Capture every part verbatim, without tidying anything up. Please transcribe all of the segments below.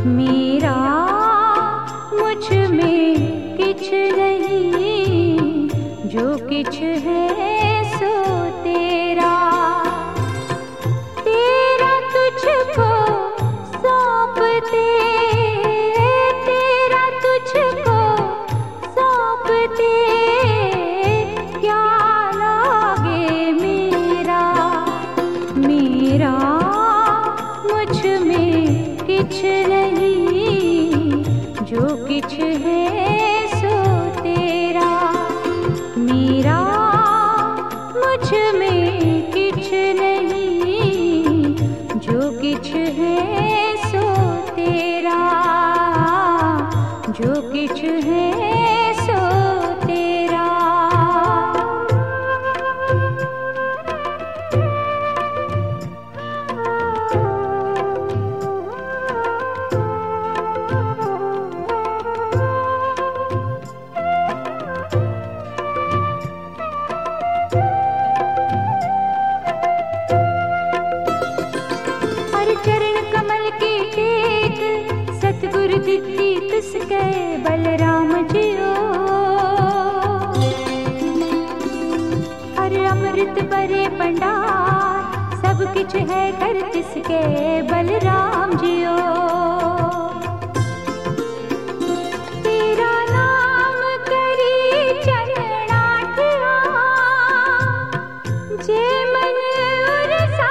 मेरा मुझ में किछ नहीं, जो किछ है सो तेरा। तेरा तुझको सौंपते, तेरा तुझको सौंपते क्या लागे मेरा। मेरा मुझ में किछ नहीं, जो किछ है सो तेरा। मेरा मुझ में किछ नहीं, जो किछ है सो तेरा, जो किछ है सो तेरा। चरण कमल की टेक सतगुरु दित्ती तुसके बलराम जियो। हर अमृत भरे भंडार सब किछ है कर तिसके बलराम जियो। तेरा नाम करी चरणाठिया, जे मन उरसा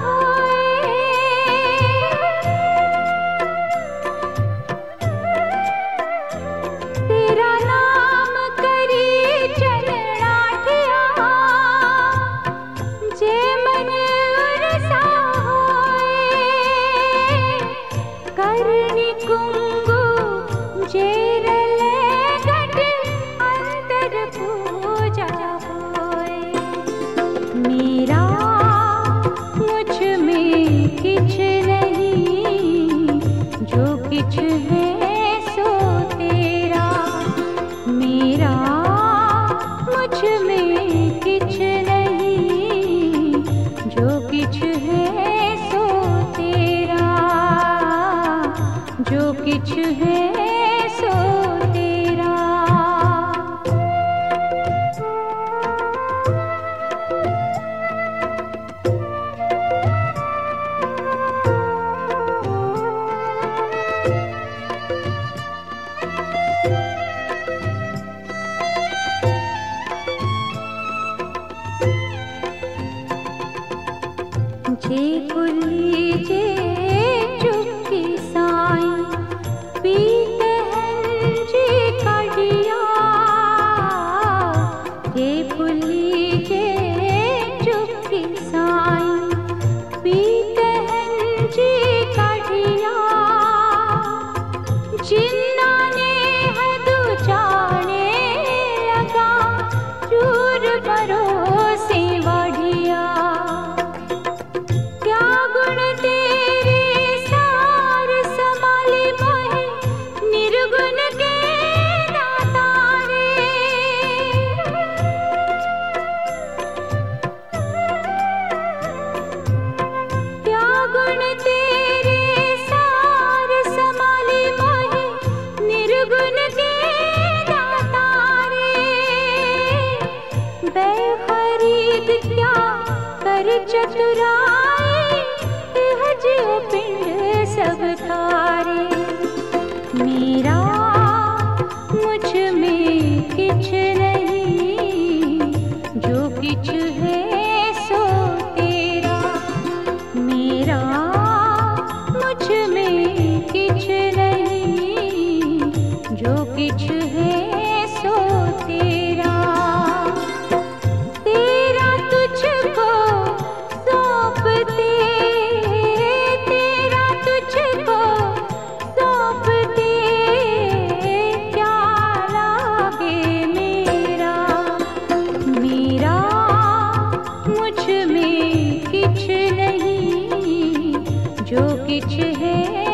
मेरा मुझ में किछ नहीं, जो किछ है सो तेरा। मेरा मुझ में किछ नहीं, जो किछ है सो तेरा, जो किछ है सो तेरा। जे कुली जे चुपकी साईं पीते हैं जी कड़िया। जे कुली जे चुपकी साईं पीते हैं जी कड़िया। जिन्ना ने हद जाने लगा चूर भरोसे बढ़िया। बेखरीद क्या कर चतुराई, यह जियो पिंड सब थारे। मेरा मुझ में किछ नहीं, जो किछ है सो तेरा। मेरा मुझ में किछ नहीं, जो किछ है सो तेरा। जो किछ है